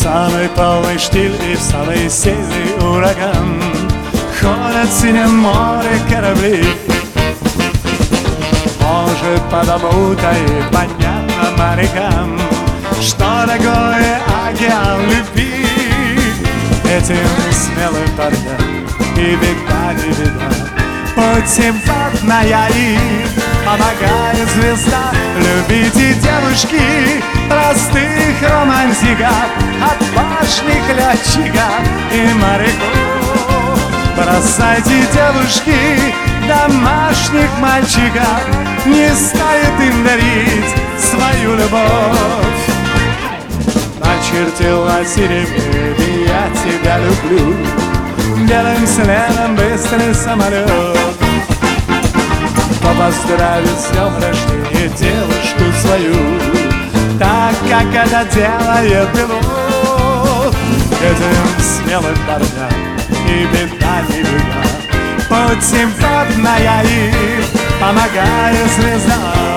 самый полный штиль и в самый сильный ураган ходят в синем море корабли. Может, потому-то и понятно морякам, что такое океан любви. Этим смелым парням и беда, не беда, путь симпатная и помогает звезда. Любите, девушки, простых романтиков, отважных летчиков и моряков. Бросайте, девушки, домашних мальчиков, не стоит им дарить свою любовь. Начертила серебре, я тебя люблю, белым следом быстрый самолет. Поздравить с днем рождения девушку свою, так как это делает пилот. Этим смелым парням и беда, не беда, путь симпатная и помогает звезда.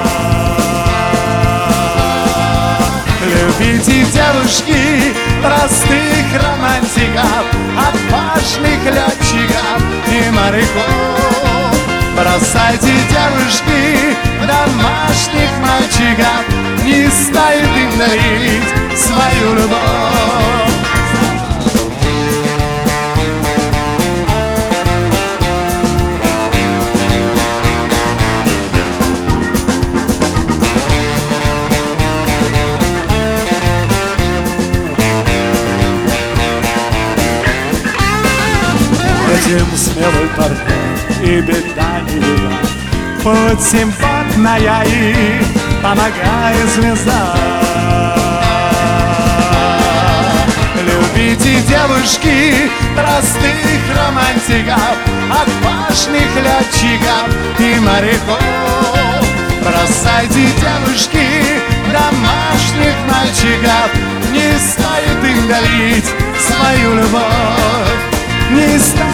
Любите, девушки, простых романтиков, отважных летчиков и моряков. Бросайте, девушки, домашних мальчиков, не стоит им дарить свою любовь. Этим смелым парням и беда, не беда, путь симпатная и помогает звезда. Любите, девушки, простых романтиков, отважных летчиков и моряков. Бросайте, девушки, домашних мальчиков, не стоит им дарить свою любовь. Не стоит